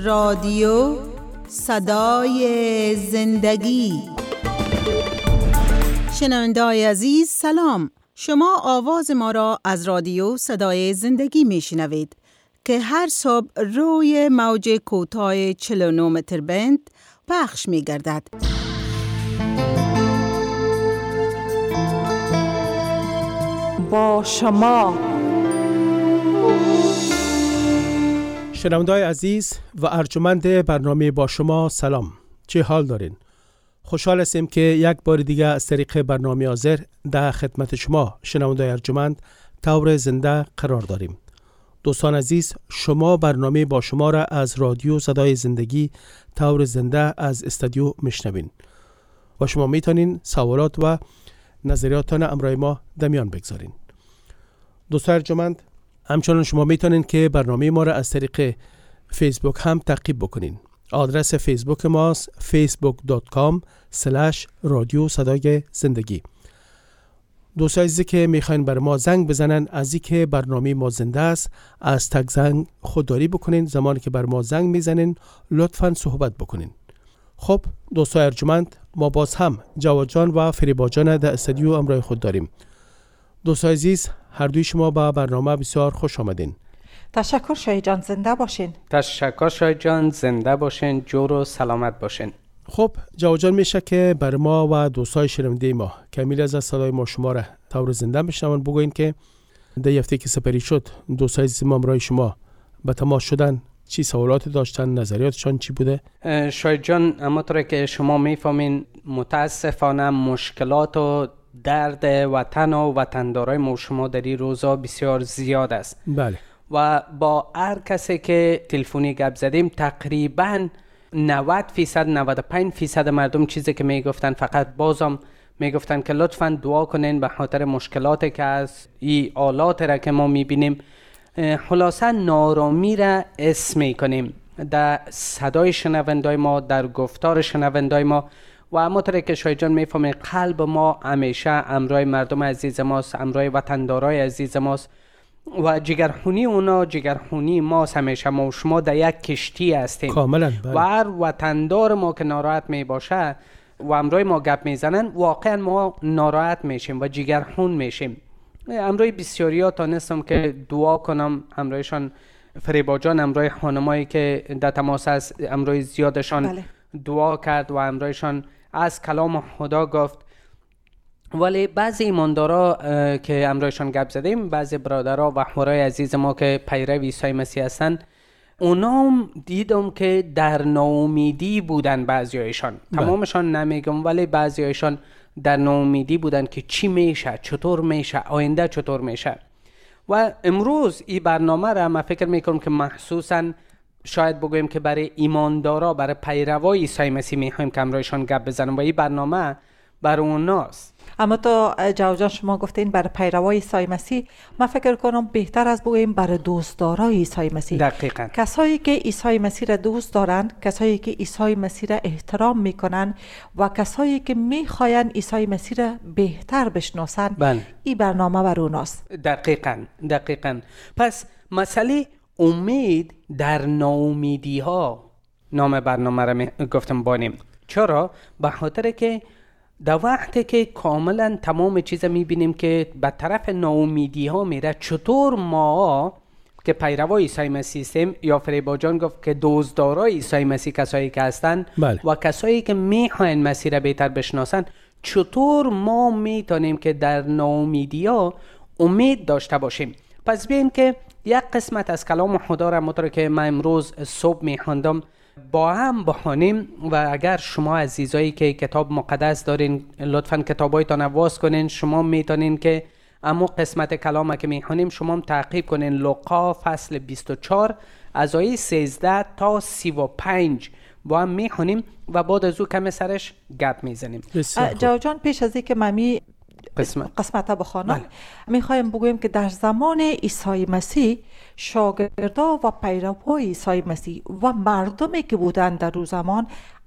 رادیو صدای زندگی. شنونده‌های عزیز سلام، شما آواز ما را از رادیو صدای زندگی میشنوید که هر صبح روی موج کوتاه 49 متر بند پخش می‌گردد. با شما شنونده‌های عزیز و ارجمند برنامه با شما سلام، چه حال دارین؟ خوشحال هستیم که یک بار دیگه از طریق برنامه حاضر در خدمت شما شنونده‌های ارجمند طور زنده قرار داریم. دوستان عزیز، شما برنامه با شما را از رادیو صدای زندگی طور زنده از استودیو میشنوین و شما میتونین سوالات و نظریاتتان امرای ما در میان بگذارین. دوستان ارجمند، همچنان شما میتونین که برنامه ما را از طریق فیسبوک هم تعقیب بکنین. آدرس فیسبوک ماست facebook.com/رادیو صدای زندگی. دوستان عزیزی که میخواین بر ما زنگ بزنن، از اینکه برنامه ما زنده است از تک زنگ خودداری بکنین. زمانی که بر ما زنگ میزنین لطفاً صحبت بکنین. خب دوستان ارجمند، ما باز هم جواد جان و فریبا جان در استودیو امرای خود داریم. دوستان عزیز، هر دوی شما با برنامه بسیار خوش آمدین. تشکر شاهد جان، زنده باشین. تشکر شاهد جان، زنده باشین، جور و سلامت باشین. خب جواد جان، میشه که بر ما و دوستای شنونده ما کمیل از صدای ما شما را طور زنده بشنون بگوین که در هفته که سپری شد دوستای عزیز ما امرای شما به تماس شدن، چی سوالاتی داشتن، نظریاتشان چی بوده؟ شاهد جان، همونطور که شما میفهمین متاسفانه مشکلات و درد وطن و وطندارای ما شما در این روزا بسیار زیاد است. بله. و با هر کسی که تلفنی گپ زدیم تقریباً 90% 95% مردم چیزی که میگفتن، فقط بازم میگفتن که لطفاً دعا کنین به خاطر مشکلاتی که از این آلات را که ما میبینیم. خلاصه نارامی را حس میکنیم در صدای شنوندای ما، در گفتار شنوندای ما. و همونطور که شاید جان میفهمید قلب ما همیشه امرای مردم عزیز ماست، امرای وطندارای عزیز ماست و جگرخونی اونا جگرخونی ماست. همیشه ما و شما در یک کشتی هستیم کاملا. و هر وطندار ما که ناراحت می باشه و امرای ما گپ میزنن، واقعا ما ناراحت میشیم و جگرخون میشیم. امرای بسیاری ها تانستم که دعا کنم امرایشان، فریبا جان امرای خانمایی که در تماس است، امرای زیادشان بله. دعا کرد و امرایشان از کلام خدا گفت. ولی بعضی ایماندارا که امرایشان گپ زدیم، بعضی برادرها و احبارای عزیز ما که پیرو عیسی مسیح هستن، اونام دیدم که در ناامیدی بودن. بعضیایشان، تمامشان نمیگم، ولی بعضیایشان در ناامیدی بودن که چی میشه، چطور میشه، آینده چطور میشه. و امروز این برنامه را من فکر میکنم که مخصوصاً شاید بگویم که برای ایماندارا، برای پیروای عیسی مسیح میخوایم که امرایشان گپ بزنیم و این برنامه برای اوناست. اما تو جواد جان شما گفتین برای پیروای عیسی مسیح، من فکر کنم بهتر از بگویم برای دوستدارای عیسی مسیح. دقیقاً. کسایی که عیسی مسیح را دوست دارند، کسایی که عیسی مسیح را احترام میکنن و کسایی که میخواین عیسی مسیح را بهتر بشناسن. بله. این برنامه برای اوناست. دقیقاً. پس مسئله امید در ناامیدی ها نام برنامه را گفتم بانیم. چرا؟ به خاطر که در وقتی که کاملا تمام چیز میبینیم که به طرف ناامیدی ها میره، چطور ما که پیروای عیسی مسیح هستیم، یا فریبا جان گفت که دوستدارای عیسی مسیح کسایی که هستن بله. و کسایی که میخواین مسیح را بهتر بشناسن، چطور ما میتونیم که در ناامیدی ها امید داشته باشیم. پس بیاییم که یک قسمت از کلام خدا را مطور که من امروز صبح میخواندم با هم بخوانیم. و اگر شما عزیزایی که کتاب مقدس دارین، لطفاً کتابایتان باز کنین. شما میتونین که اما قسمت کلام که میخوانیم شما هم تعقیب کنین. لوقا فصل 24 از آیه 13 تا 35 با هم میخوانیم و بعد از او کم سرش گپ میزنیم. جواد جان، پیش از اینکه من قسمت بخوانم، میخوایم بگویم که در زمان عیسی مسیح شاگردا و پیروای عیسی مسیح و مردمی که بودند در اون زمان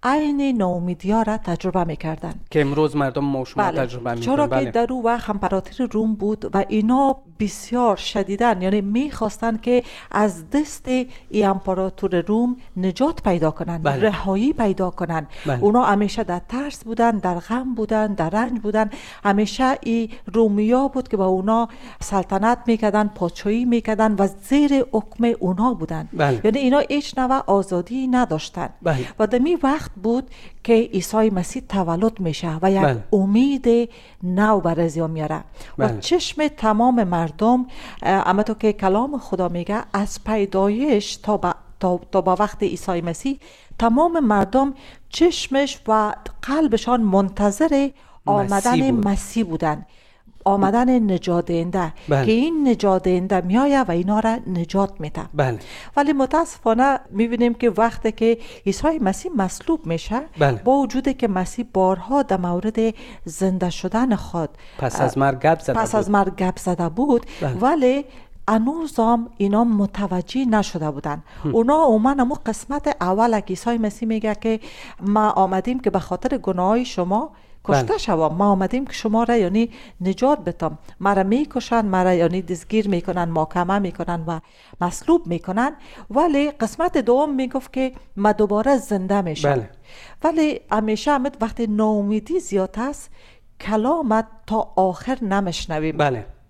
عین ناامیدی‌ها را تجربه می‌کردن که امروز مردم ما شما تجربه می‌کنن. چرا که در اون وقت امپراتوری روم بود و اینا بسیار شدیدن، یعنی می‌خواستن که از دست این امپراتور روم نجات پیدا کنن، رهایی پیدا کنن. اونا همیشه در ترس بودن، در غم بودن، در رنج بودن. همیشه این رومیا بود که با اونا سلطنت میکردن، پادشاهی میکردن و زیر حکم اونا بودن. یعنی اینا هیچ نوع آزادی نداشتن. و در می وقت بود که عیسی مسیح تولد میشه و یک امید نو برازیا میاره و چشم تمام مردم، اما تو که کلام خدا میگه از پیدایش تا با وقت عیسی مسیح تمام مردم چشمش و قلبشان منتظر آمدن مسیح بودن، آمدن نجات دهنده که این نجات دهنده میآید و اینا را نجات میده. ولی متاسفانه میبینیم که وقتی که عیسی مسیح مصلوب میشه، با وجودی که مسیح بارها در مورد زنده شدن خود پس از مرگ گپ زده بود، ولی هنوزم اینا متوجه نشده بودن. اونا اومدن قسمت اول که عیسی مسیح میگه که ما آمدیم که به خاطر گناههای شما کشته شوم، ما آمدیم که شما را یعنی نجات بدم. مرا میکشن، مرا یعنی دستگیر میکنن، محاکمه میکنن و مصلوب میکنن. ولی قسمت دوم میگفت که ما دوباره زنده میشم. ولی همیشه وقتی ناامیدی زیاد است، کلامت تا آخر نمیشنویم.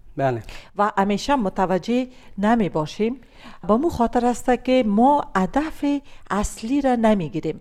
و همیشه متوجه نمی باشیم. با مو خاطر است که ما هدف اصلی را نمیگیریم.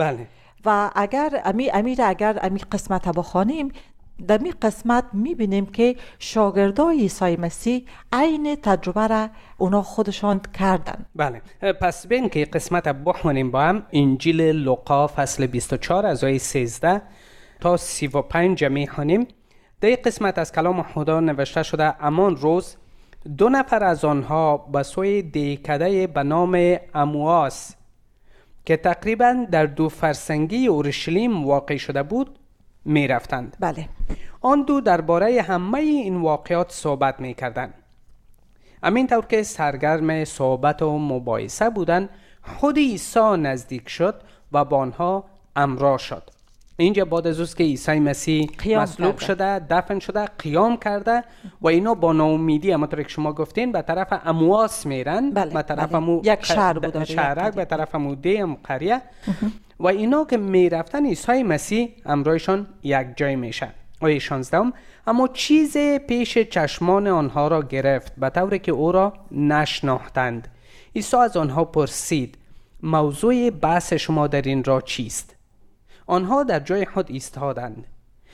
و اگر امی قسمت بخوانیم، در می قسمت میبینیم که شاگردای عیسی مسیح عین تجربه را اونا خودشان کردن. پس بین که قسمت بخوانیم با هم. انجیل لوقا فصل 24 از آیه 13 تا 35 میخوانیم. در این قسمت از کلام خدا نوشته شده: همان روز 2 نفر از آنها به سوی دهکده به نام امواس که تقریبا در 2 فرسنگی اورشلیم واقع شده بود می رفتند. آن دو درباره همه این واقعات صحبت می کردند. همین طور که سرگرم صحبت و مباحثه بودند، خود عیسی نزدیک شد و با آنها همراه شد. اینجا بعد از اوست که عیسی مسیح مصلوب شده، دفن شده، قیام کرده و اینا با ناامیدی همونطور که شما گفتین به طرف امواس میرن. به طرف یک شهر بود، شهرک به طرف موده قریه. و اینا که میرفتن عیسی مسیح همراهشان یک جای میشه. آیه 16: اما چیز پیش چشمان آنها را گرفت به طوری که او را نشناختند. عیسی از آنها پرسید: موضوع بحث شما در این راه چیست؟ آنها در جای خود ایستادند.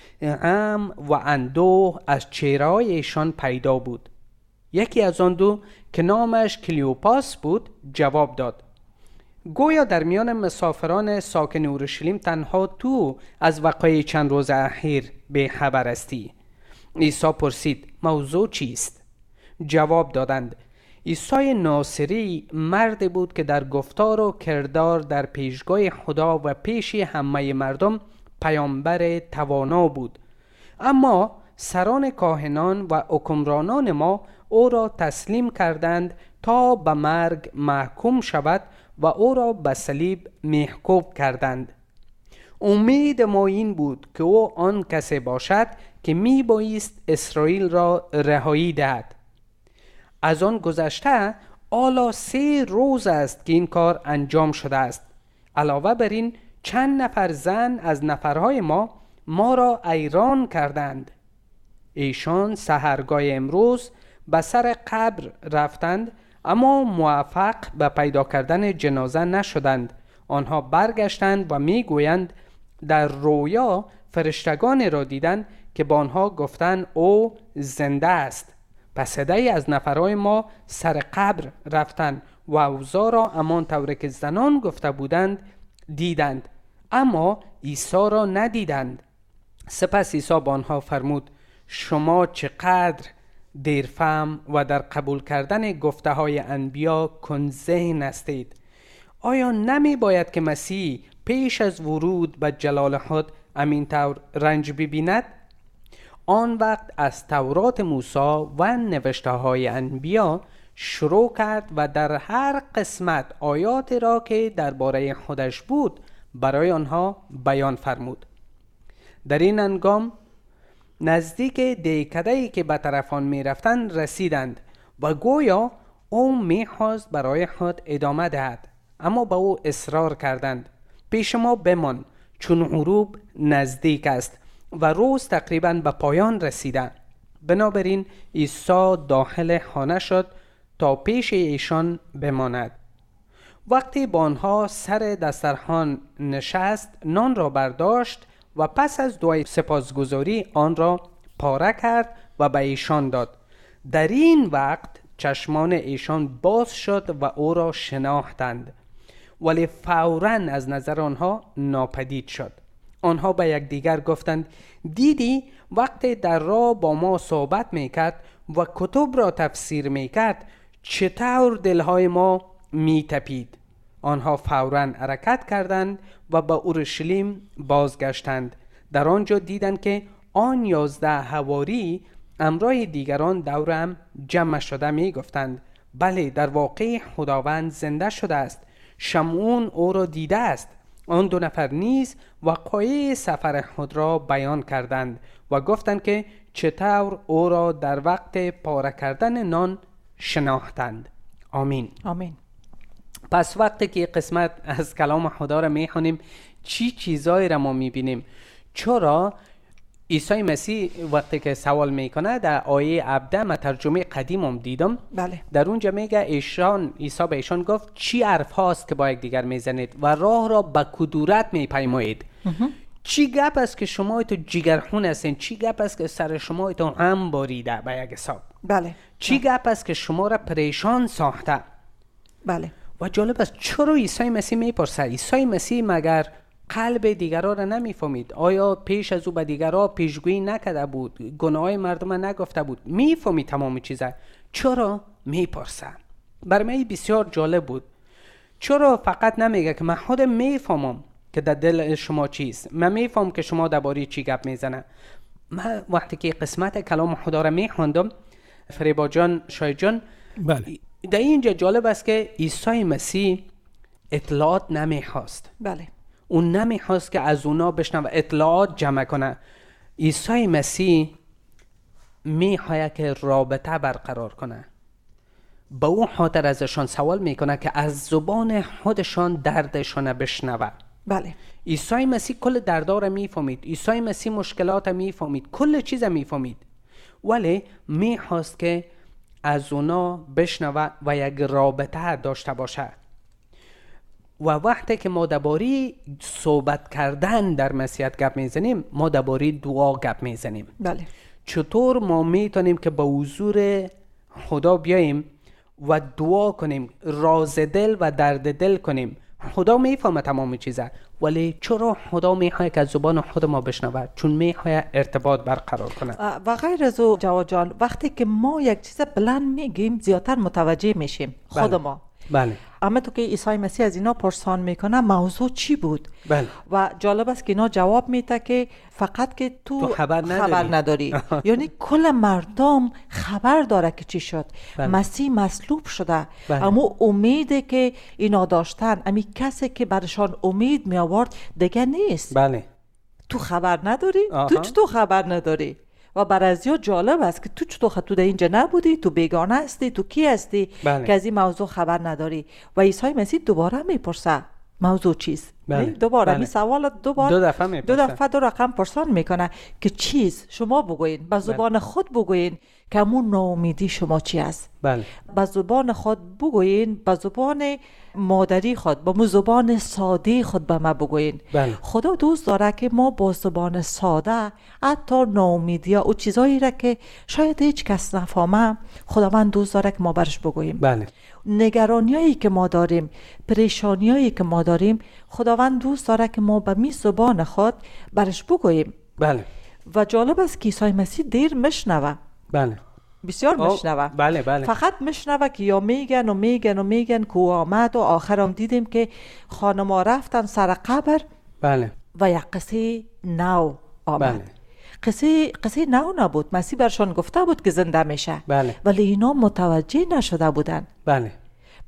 غم و اندوه از چهره‌های ایشان پیدا بود. یکی از آن دو که نامش کلیوپاس بود جواب داد: گویا در میان مسافران ساکن اورشلیم تنها تو از وقایع چند روز اخیر به خبر هستی. عیسی پرسید: موضوع چیست؟ جواب دادند: عیسی ناصری مردی بود که در گفتار و کردار در پیشگاه خدا و پیش همه مردم پیامبر توانا بود. اما سران کاهنان و حکمرانان ما او را تسلیم کردند تا به مرگ محکوم شود و او را به صلیب محکوب کردند. امید ما این بود که او آن کسی باشد که می بایست اسرائیل را رهایی دهد. از آن گذشته حالا 3 روز است که این کار انجام شده است. علاوه بر این چند نفر زن از نفرهای ما را ایران کردند. ایشان سحرگاه امروز به سر قبر رفتند، اما موفق به پیدا کردن جنازه نشدند. آنها برگشتند و میگویند در رویا فرشتگان را دیدند که با آنها گفتند او زنده است. پس عده‌ای از نفرهای ما سر قبر رفتند و اوضاع را همان طور که زنان گفته بودند دیدند، اما عیسی را ندیدند. سپس عیسی با آنها فرمود: شما چقدر دیرفهم و در قبول کردن گفته های انبیا کندذهن هستید. آیا نمی باید که مسیح پیش از ورود به جلال خود همین طور رنج ببیند؟ آن وقت از تورات موسی و نوشته های انبیا شروع کرد و در هر قسمت آیات را که درباره خودش بود برای آنها بیان فرمود. در این هنگام نزدیک دیکده‌ای که به طرف آن می‌رفتند رسیدند و گویا او می‌خواست برای خود ادامه دهد، اما به او اصرار کردند: پیش ما بمان، چون غروب نزدیک است و روز تقریباً به پایان رسیده. بنابراین عیسی داخل خانه شد تا پیش ایشان بماند. وقتی با آنها سر دسترخوان نشست، نان را برداشت و پس از دعای سپاسگزاری آن را پاره کرد و به ایشان داد. در این وقت چشمان ایشان باز شد و او را شناختند، ولی فوراً از نظر آنها ناپدید شد. آنها به یکدیگر گفتند: دیدی وقتی در راه با ما صحبت میکرد و کتب را تفسیر میکرد چطور دلهای ما میتپید. آنها فوراً حرکت کردند و به اورشلیم بازگشتند. در آنجا دیدند که آن 11 حواری همراه دیگران دورم جمع شده می گفتند: بله، در واقع خداوند زنده شده است. شمعون او را دیده است. آن 2 نفر نیز وقایع سفر خود را بیان کردند و گفتند که چطور او را در وقت پاره کردن نان شناختند. آمین. آمین. پس وقتی که قسمت از کلام خدا را میخونیم چی چیزایی را ما میبینیم؟ چرا عیسی مسیح وقتی که سوال میکنه در آیه 17 من ترجمه قدیمم دیدم، بله. در اونجا میگه عیسی به ایشان گفت چی حرف هاست که با یک دیگر میزنید و راه را به کدورت میپیمایید. چی گپ است که شما تو جگرخون هستین؟ چی گپ است که سر شما تو هم باریده به یک حساب؟ بله. چی گپ است که شما را پریشان ساخته؟ بله. و جالب است چرا عیسی مسیح میپرسه؟ عیسی مسیح مگر قلب دیگران را نمیفهمید؟ آیا پیش از او به دیگران پیشگویی نکرده بود؟ گناههای مردم نگفته بود؟ میفهمید تمام چیزا. چرا میپرسه؟ برای من بسیار جالب بود. چرا فقط نمیگه که من خودم میفهمم که در دل شما چیست، من میفهم که شما درباره چی گپ میزنه. من وقتی که قسمت کلام خدا را میخوندم، فریبا جان، شاید جان، بله، در اینجا جالب است که عیسی مسیح اطلاعات نمیخواست. بله. اون نمیخواست که از اونا بشنوه، اطلاعات جمع کنه. عیسی مسیح میخواد که رابطه برقرار کنه. به اون خاطر ازشان سوال میکنه که از زبان خودشان دردشان بشنوه. بله. عیسی مسیح کل دردا را میفهمید. عیسی مسیح مشکلات را میفهمید، کل چیز را میفهمید، ولی میخواست که از اونا بشنوه و یک رابطه داشته باشه. و وقتی که ما درباره صحبت کردن در مسیحیت گپ میزنیم، ما درباره دعا گپ میزنیم. بله. چطور ما میتونیم که به حضور خدا بیاییم و دعا کنیم، راز دل و درد دل کنیم. خدا میفهمه تمام چیزا، ولی چرا خدا میخواد که از زبان خود ما بشنوه؟ چون میخواد ارتباط برقرار کنه. و غیر از او جواد جان، وقتی که ما یک چیز بلند میگیم زیادتر متوجه میشیم خود بله. ما. بله. اما تو که عیسی مسیح از اینا پرسان میکنه موضوع چی بود؟ بله. و جالب است که اینا جواب میده که فقط که تو خبر نداری. یعنی کل مردم خبر داره که چی شد. بله. مسیح مصلوب شده. بله. اما امیده که اینا داشتن، امی کسی که برشان امید می آورد دیگه نیست. بله. تو خبر نداری؟ آها. تو چطور خبر نداری؟ و برازیا جالب است که تو چطور تو در اینجا نبودی، تو بیگانه هستی، تو کی هستی؟ بله. که از این موضوع خبر نداری. و عیسی مسیح دوباره میپرسه موضوع چیست؟ بله. دوباره بله. می سوال دوباره دو دفعه دو رقم پرسان میکنه که چیز شما بگوین، به زبان خود بگوین که همون ناامیدی شما چی است. بله. به زبان خود بگوین، به زبان مادری خود، به زبان ساده خود به ما بگوین. بله. خدا دوست داره که ما با زبان ساده حتی ناامیدی او چیزایی را که شاید هیچ کس نفهمه، خداوند دوست داره که ما برش بگوییم. بله. نگرانیایی که ما داریم، پریشانیایی که ما داریم، خداوند دوست داره که ما به می زبان خود برش بگوییم. بله. و جالب است که عیسی مسیح دیر مشنوه. بله. بسیار مشنوه. بله. بله. فقط مشنوه که یا میگن که او آمد و آخرم دیدیم که خانما رفتن سر قبر. بله. و یک قصه نو آمد. بله. قصه نو نبود. مسیح برشان گفته بود که زنده میشه. بله. ولی اینا متوجه نشده بودن. بله.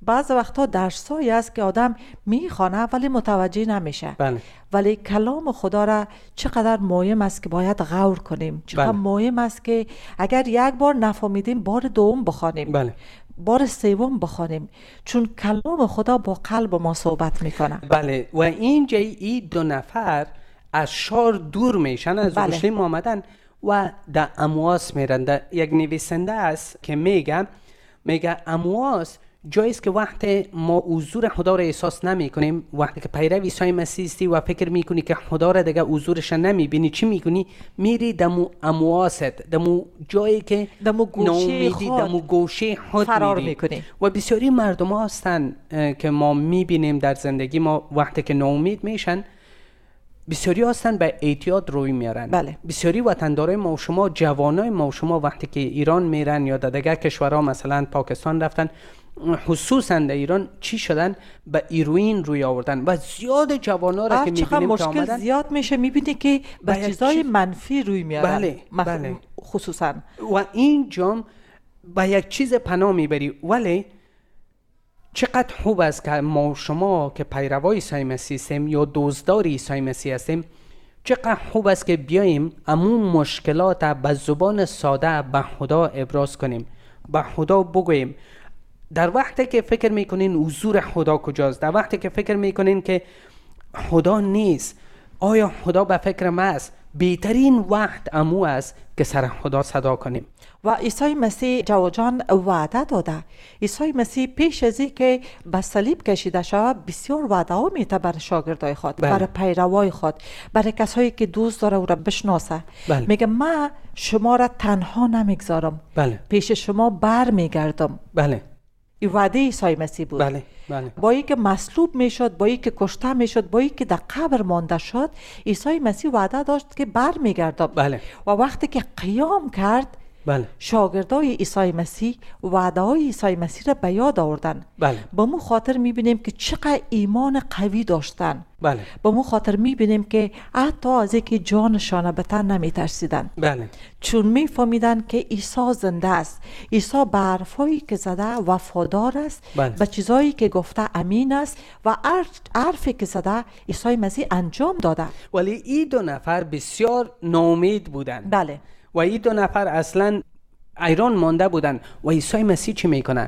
بعض وقتا درسایی است که آدم میخوانه ولی متوجه نمیشه. بله. ولی کلام خدا را چقدر مهم است که باید غور کنیم، چقدر مهم است که اگر یک بار نفهمیدیم بار دوم بخوانیم، بله. بار سوم بخوانیم، چون کلام خدا با قلب ما صحبت میکنه. بله. و اینجا این دو نفر از شار دور میشن، از اورشلیم آمدن و در امواس میرن. در یک نویسنده است که میگه امواس جایی است که وقتی ما حضور خدا را احساس نمی کنیم، وقتی که پیرو عیسی مسیح هستی و فکر میکنی که خدا را دیگه حضورش نمیبینی، چی میکنی؟ میری دمو امواست، دمو جایی که دمو گوشه خود فرار میکنی. و بسیاری مردم ها هستن که ما میبینیم در زندگی ما وقتی که ناامید میشن، بسیاری هستن به اعتیاد روی میارن. بله. بسیاری وطندارای ما و شما، جوانای ما و شما وقتی که ایران میرن یا در دیگر کشورها مثلا پاکستان رفتن، خصوصا در ایران چی شدن؟ به هیروئین روی آوردن و زیاد جوانا را که میبینیم مشکل زیاد میشه، میبینی که به چیزای منفی روی میارن. بله. خصوصا و اینجا به یک چیز پناه میبری. ولی چقدر خوب است که ما شما که پیروای عیسی مسیح هستیم یا دوستدار عیسی مسیح هستیم، چقدر خوب است که بیاییم همون مشکلات به زبان ساده به خدا ابراز کنیم، به خدا بگوییم. در وقتی که فکر میکنین حضور خدا کجاست، در وقتی که فکر میکنین که خدا نیست، آیا خدا به فکر ما است، بهترین وقت امو است که سر خدا صدا کنیم. و عیسی مسیح جوجان وعده داده. عیسی مسیح پیش از اینکه به صلیب کشیده شود بسیار وعده ها میده بر شاگردای خود، برای پیروای خود، برای کسایی که دوست داره او را بشناسه. میگه من شما را تنها نمیگذارم، پیش شما بر میگردم. این وعده عیسی مسیح بود. با اینکه مصلوب میشد، با اینکه کشته میشد، با اینکه در قبر مانده شد، عیسی مسیح وعده داشت که بر میگردم. و وقتی که قیام کرد، شاگردای عیسی مسیح وعده های عیسی مسیح را به یاد آوردن. با مو خاطر میبینیم که چقدر ایمان قوی داشتن. با مو خاطر میبینیم که حتی از اینکه جانشان به تن نمیترسیدن، چون میفهمیدن که عیسی زنده است. عیسی به حرفایی که زده وفادار است، به چیزایی که گفته امین است و حرفی که زده عیسی مسیح انجام داده. ولی این دو نفر بسیار ناامید بودن. و این دو نفر اصلا ایران مانده بودن. و عیسی مسیح چی میکنه؟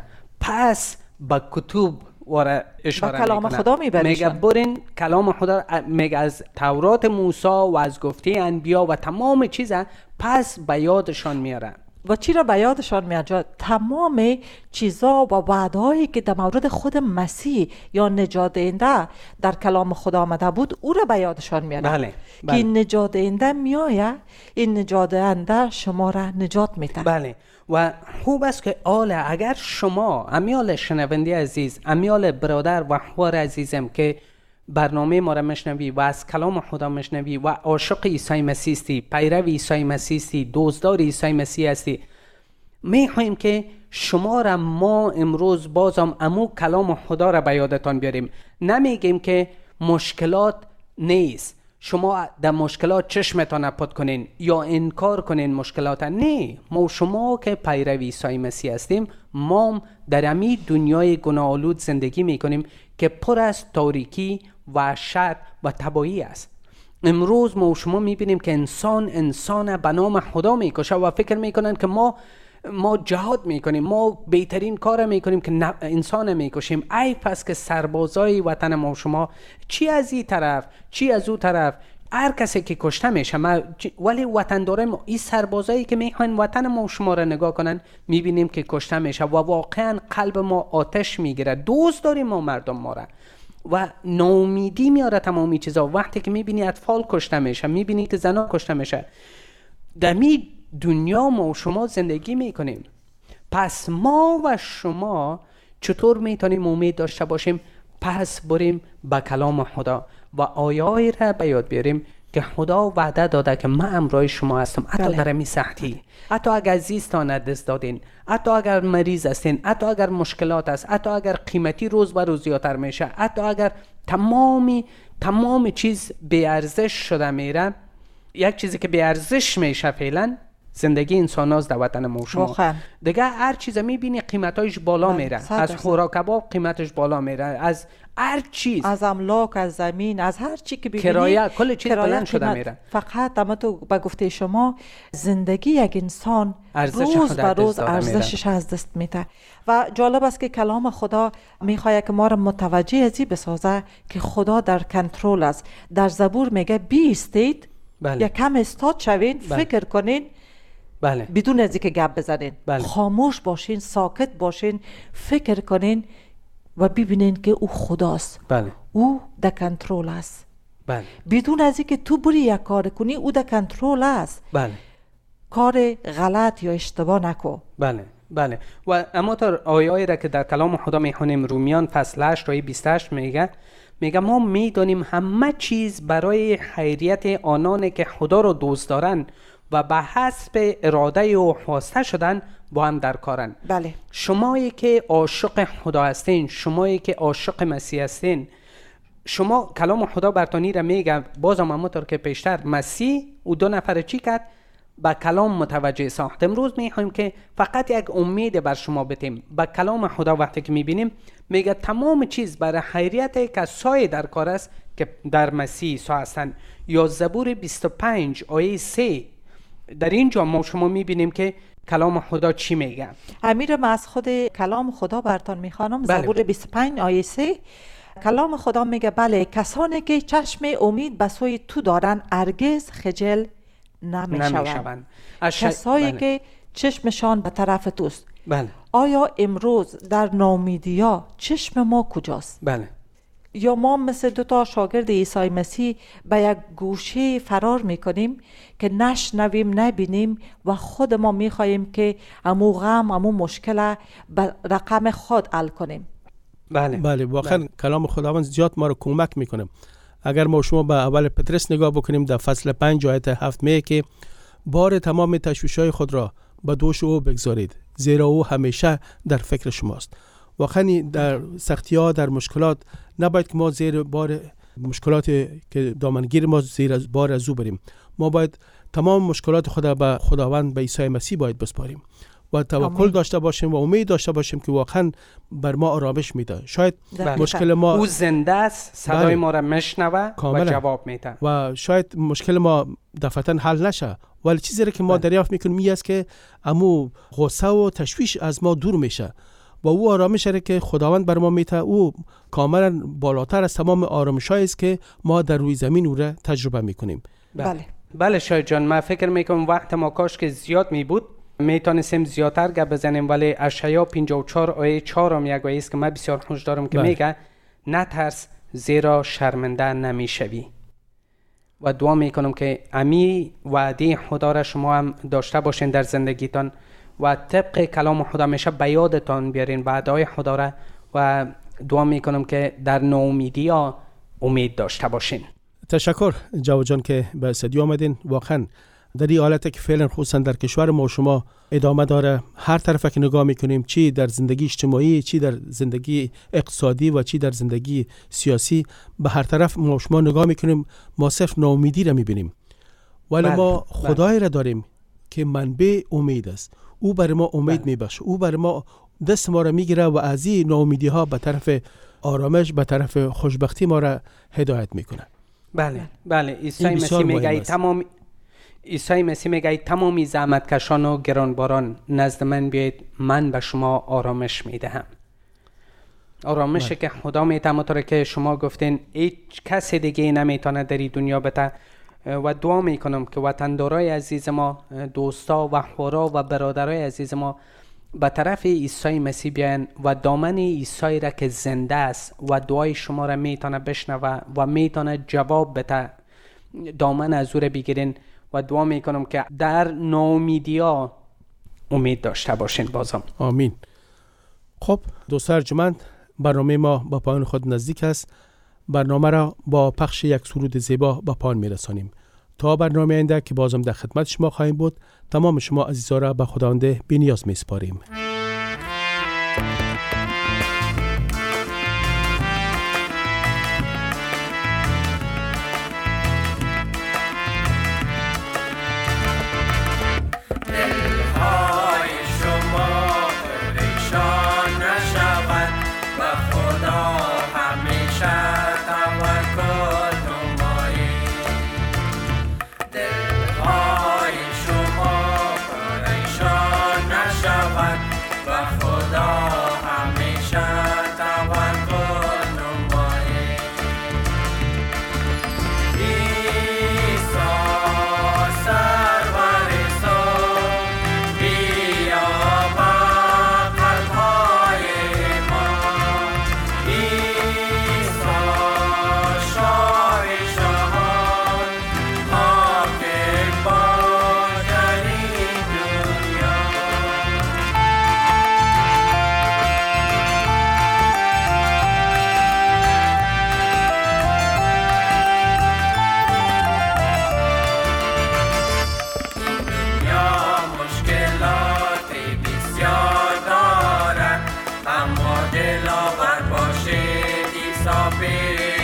پس با کتب واره اشاره میکنه، کلام خدا میبرشن. میگه برین کلام خدا، میگه از تورات موسی و از گفته انبیا و تمام چیزا پس به یادشان میاره. و چی را به یادشان میاد؟ تمام چیزا و وعدهایی که در مورد خود مسیح یا نجات دهنده در کلام خدا آمده بود، او را به یادشان میاد. که این نجات دهنده میآید، این نجات دهنده شما را نجات میده. و خوب است که اگر شما امیال شنونده عزیز، امیال برادر و خواهر عزیزم که برنامه ما را مشنوی و از کلام خدا مشنوی و عاشق عیسی مسیح هستی، پیرو عیسی مسیح هستی، دوستدار عیسی مسیح هستی، میخوایم که شما را ما امروز بازم امو کلام خدا را به یادتان بیاریم. نمیگیم که مشکلات نیست، شما در مشکلات چشمتان پد کنین یا انکار کنین مشکلات. نه، ما شما که پیرو عیسی مسیح هستیم، ما در امی دنیای گناه‌آلود زندگی میکنیم که پر از تاریکی، وحشت و تباهی است. امروز ما شما میبینیم که انسان به نام خدا میکشه و فکر میکنن که ما جهاد میکنیم، ما بهترین کار میکنیم که انسان میکشیم. ای پس که سربازای وطن ما شما، چی از این طرف چی از اون طرف، هر کسی که کشته میشه. ولی وطندارای ما، این سربازایی که میخوان وطن ما شما را نگاه کنن، میبینیم که کشته میشه و واقعا قلب ما آتش میگیره. دوست داریم ما مردم ما را و ناامیدی میاره تمامی چیزا. وقتی که میبینی اطفال کشته میشه، میبینی که زنا کشته میشه، دمی دنیا ما و شما زندگی میکنیم. پس ما و شما چطور میتونیم امید داشته باشیم؟ پس بریم به کلام خدا و آیه‌ای را به یاد بیاریم که خدا وعده داده که من همراه شما هستم، حتی در این سختی، حتی اگر عزیزتان دست دادین، حتی اگر مریض هستین، حتی اگر مشکلات است، حتی اگر قیمتی روز به روز زیادتر میشه، حتی اگر تمام چیز بی ارزش شده میره. یک چیزی که بی ارزش میشه فعلا زندگی انسان هاست در وطن ما شما. دیگه هر چیز میبینی قیمتایش بالا میره، از خوراک کباب قیمتش بالا میره، از هر چیز، از املاک، از زمین، از هر چی که ببینی کرایه، کل چیز بلند شده میره. فقط اما تو به گفته شما زندگی یک انسان روز به روز ارزشش از دست میده. و جالب است که کلام خدا میخواد که ما را متوجه ازی بسازه که خدا در کنترل است. در زبور میگه بیستید، یا کم استاد شوین، فکر کنین، بدون از اینکه گپ بزنین، خاموش باشین، ساکت باشین، فکر کنین و ببینین که او خداست. او در کنترل است. بدون از اینکه تو بری یک کار کنی، او در کنترل است. کار غلط یا اشتباه نکن. بله. و اما تا آیه‌ای را که در کلام خدا میخونیم، رومیان فصل 8 آیه 28 میگه ما میدانیم همه چیز برای خیریت آنان که خدا را دوست دارن و به حسب اراده و خواسته شدن با هم در کارن. شمایی که عاشق خدا هستین، شمایی که عاشق مسیح هستین، شما کلام خدا برتانی را میگه، بازم همونطور که پیشتر مسیح او 2 نفر چی کرد؟ با کلام متوجه ساخت. امروز میخوایم که فقط یک امید بر شما بدیم. با کلام خدا وقتی که میبینیم میگه تمام چیز برای خیریت کسایی در کار است که در مسیح عیسی هستند. یا زبور 25 آیه 3 در اینجا ما شما میبینیم که کلام خدا چی میگه. امیر، من از خود کلام خدا براتون میخوانم. زبور 25 آیه 3 کلام خدا میگه بله، کسانی که چشم امید به سوی تو دارن هرگز خجل نمیشوند. کسایی که چشمشان به طرف توست. آیا امروز در ناامیدی‌ها چشم ما کجاست؟ یا ما مثل 2 شاگرد عیسی مسیح به یک گوشه فرار میکنیم که نشنویم، نبینیم و خود ما میخواییم که امو غم، امو مشکل به رقم خود حل کنیم. بله واقعا کلام خداوند زیاد ما رو کمک میکنه. اگر ما شما به اول پطرس نگاه بکنیم، در فصل 5 آیه 7 میگه که بار تمام تشویش‌های خود را به دوش او بگذارید، زیرا او همیشه در فکر شماست. واقعا در سختی‌ها، در مشکلات نباید که ما زیر بار مشکلات که دامنگیر ما زیر بار از او بریم. ما باید تمام مشکلات خود به خداوند، به عیسی مسیح باید بسپاریم و توکل داشته باشیم و امید داشته باشیم که واقعا بر ما آرامش میده. شاید مشکل ما، او زنده است، صدای ما را میشنوه و جواب میده و شاید مشکل ما دفعتاً حل نشه، ولی چیزی که ما دریافت میکنیم این است که امو غصه و تشویش از ما دور میشه و او آرامش که خداوند بر ما میده، او کاملا بالاتر از تمام آرامش‌هایی است که ما در روی زمین او را تجربه میکنیم. بله شاید جان، من فکر میکنم وقت ما کاش که زیاد میبود میتونستیم زیادتر گپ بزنیم، ولی اشعیا 54 آیه 4 هم یک آیه است که من بسیار خوش دارم که میگه نترس زیرا شرمنده نمیشوی. و دعا میکنم که امی وعده خدا را شما هم داشته باشین در زندگیتان و طبق کلام خدا میشه به یادتان بیارین وعده خدا را و دعا میکنم که در ناامیدی ها امید داشته باشین. تشکر جواد جان که به استودیو آمدین. واقعا در این حالت که فعلا خصوصا در کشور ما شما ادامه داره، هر طرف که نگاه میکنیم، چی در زندگی اجتماعی، چی در زندگی اقتصادی و چی در زندگی سیاسی، به هر طرف ما شما نگاه میکنیم ما صرف ناامیدی را میبینیم، ولی ما خدای را داریم که منبع امید است. او بر ما امید میبخشه، او بر ما دست ما را میگیره و از این ناامیدی ها به طرف آرامش، به طرف خوشبختی ما را هدایت میکنه. بله عیسی مسیح میگه تمامی زحمتکشان و گرانباران نزد من بیایید، من به شما آرامش میدهم. آرامشی که خدا میده، همونطور که شما گفتین هیچ کسی دیگه نمیتونه در این دنیا بده. و دعا میکنم که وطندارای عزیز ما، دوستا و خورا و برادرای عزیز ما به طرف عیسی مسیح بیاین و دامن عیسی را که زنده است و دعای شما را میتونه بشنوه و میتونه جواب بده، دامن از او را بگیرین و دعا میکنم که در ناامیدی ها امید داشته باشین. بازم آمین. خب دوستان ارجمند، برنامه ما با پایان خود نزدیک است. برنامه را با پخش یک سرود زیبا به پایان میرسانیم. تا برنامه آینده که بازم در خدمت شما خواهیم بود، تمام شما عزیزان را به خداوند بی‌نیاز میسپاریم. دلاور باشه عیسی